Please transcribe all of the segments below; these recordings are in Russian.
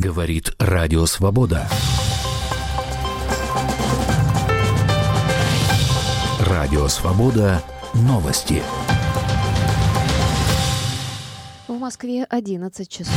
Говорит Радио Свобода. Радио Свобода. Новости. В Москве 11 часов.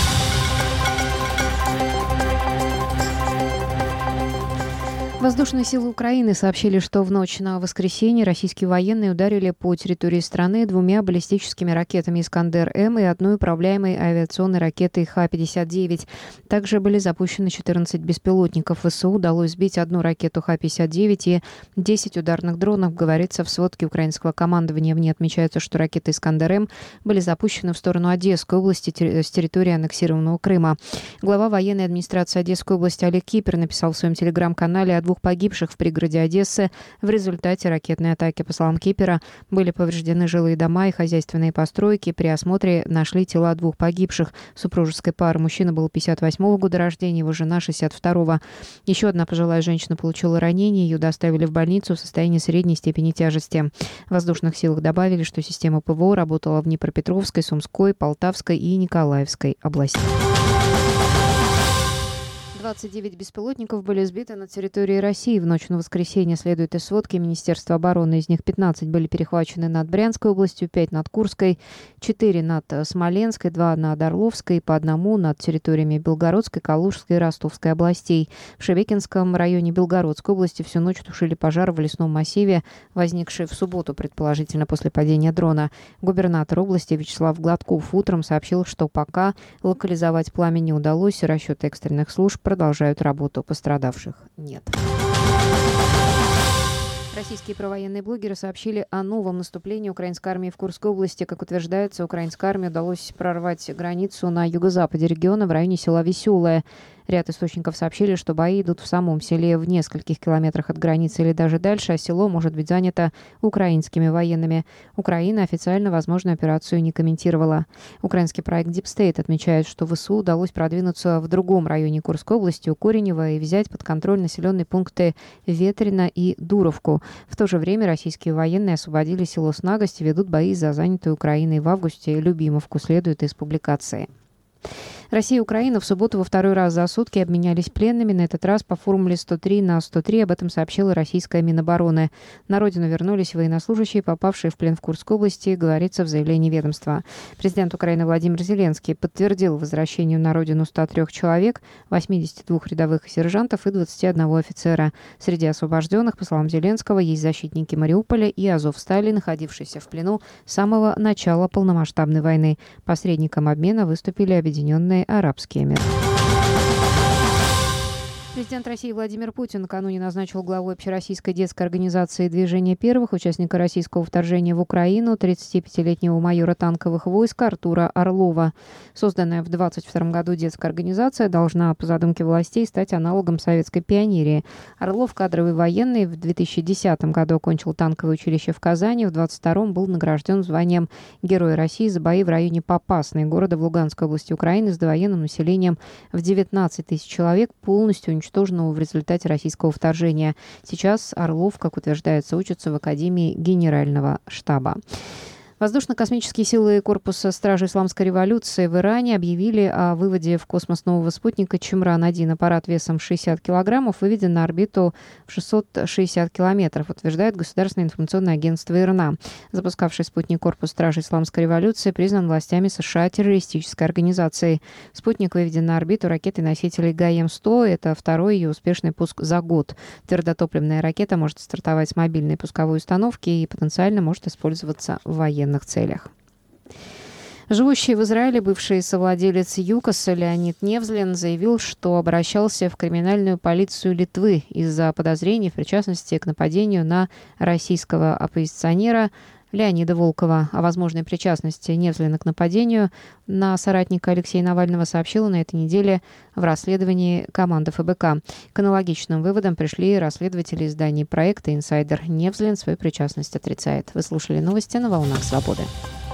Воздушные силы Украины сообщили, что в ночь на воскресенье российские военные ударили по территории страны 2 баллистическими ракетами «Искандер-М» и 1 управляемой авиационной ракетой Х-59. Также были запущены 14 беспилотников. ВСУ удалось сбить 1 ракету Х-59 и 10 ударных дронов, говорится в сводке украинского командования. В ней отмечается, что ракеты «Искандер-М» были запущены в сторону Одесской области с территории аннексированного Крыма. Глава военной администрации Одесской области Олег Кипер написал в своем телеграм-канале о 2 погибших в пригороде Одессы в результате ракетной атаки. По словам Кипера, были повреждены жилые дома и хозяйственные постройки. При осмотре нашли тела 2 погибших супружеской пары. Мужчина был 58-го года рождения, его жена 62-го. Еще одна пожилая женщина получила ранение. Ее доставили в больницу в состоянии средней степени тяжести. В воздушных силах добавили, что система ПВО работала в Днепропетровской, Сумской, Полтавской и Николаевской областях. 29 беспилотников были сбиты на территории России в ночь на воскресенье, следует из сводки Министерства обороны. Из них 15 были перехвачены над Брянской областью, 5 над Курской, 4 над Смоленской, 2 над Орловской, по 1 над территориями Белгородской, Калужской и Ростовской областей. В Шебекинском районе Белгородской области всю ночь тушили пожар в лесном массиве, возникший в субботу, предположительно после падения дрона. Губернатор области Вячеслав Гладков утром сообщил, что пока локализовать пламя не удалось, и расчеты экстренных служб продолжают работу, пострадавших нет. Российские провоенные блогеры сообщили о новом наступлении украинской армии в Курской области. Как утверждается, украинской армии удалось прорвать границу на юго-западе региона в районе села Веселое. Ряд источников сообщили, что бои идут в самом селе в нескольких километрах от границы или даже дальше, а село может быть занято украинскими военными. Украина официально возможную операцию не комментировала. Украинский проект Deep State отмечает, что ВСУ удалось продвинуться в другом районе Курской области, у Коренева, и взять под контроль населенные пункты Ветрино и Дуровку. В то же время российские военные освободили село Снагость и ведут бои за занятую Украиной в августе Любимовку, следует из публикации. Россия и Украина в субботу во 2-й раз за сутки обменялись пленными, на этот раз по формуле 103/103. Об этом сообщила российская Минобороны. На родину вернулись военнослужащие, попавшие в плен в Курской области, говорится в заявлении ведомства. Президент Украины Владимир Зеленский подтвердил возвращение на родину 103 человек, 82 рядовых сержантов и 21 офицера. Среди освобожденных, по словам Зеленского, есть защитники Мариуполя и Азовстали, находившиеся в плену с самого начала полномасштабной войны. Посредником обмена выступили Объединенные Арабские Эмираты. Президент России Владимир Путин накануне назначил главой общероссийской детской организации «Движение первых» участника российского вторжения в Украину 35-летнего майора танковых войск Артура Орлова. Созданная в 1922 году детская организация должна, по задумке властей, стать аналогом советской пионерии. Орлов, кадровый военный, в 2010 году окончил танковое училище в Казани, в 1922 был награжден званием Героя России за бои в районе Попасной, города в Луганской области Украины, с довоенным населением в 19 тысяч человек, полностью уничтоженного в результате российского вторжения. Сейчас Орлов, как утверждается, учится в Академии Генерального штаба. Воздушно-космические силы корпуса Стражи Исламской революции в Иране объявили о выводе в космос нового спутника Чимран-1. Аппарат весом 60 килограммов выведен на орбиту в 660 километров, утверждает Государственное информационное агентство ИРНА. Запускавший спутник корпус Стражи Исламской революции признан властями США террористической организацией. Спутник выведен на орбиту ракетой-носителей ГАЕМ-100. Это второй ее успешный пуск за год. Твердотопливная ракета может стартовать с мобильной пусковой установки и потенциально может использоваться в военных целях. Живущий в Израиле бывший совладелец ЮКОСа Леонид Невзлин заявил, что обращался в криминальную полицию Литвы из-за подозрений в причастности к нападению на российского оппозиционера Леонида Волкова. О возможной причастности Невзлина к нападению на соратника Алексея Навального сообщила на этой неделе в расследовании команда ФБК. К аналогичным выводам пришли расследователи изданий проекта «Инсайдер». Невзлин свою причастность отрицает. Вы слушали новости на «Волнах Свободы».